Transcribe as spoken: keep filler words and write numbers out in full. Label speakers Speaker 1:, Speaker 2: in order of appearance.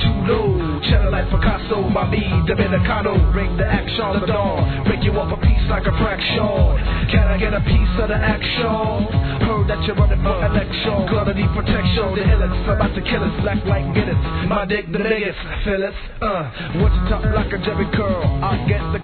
Speaker 1: too low. Cheddar like Picasso, my me, Dominicano. Bring the action the dawn. Break you off a piece like a fraction. Can I get a piece of the action? Heard that you're running for election. Gonna need protection. The illest about to kill us. Black like Guinness. My dick the biggest. Phyllis, uh, what's top like a Jerry curl? I'll get the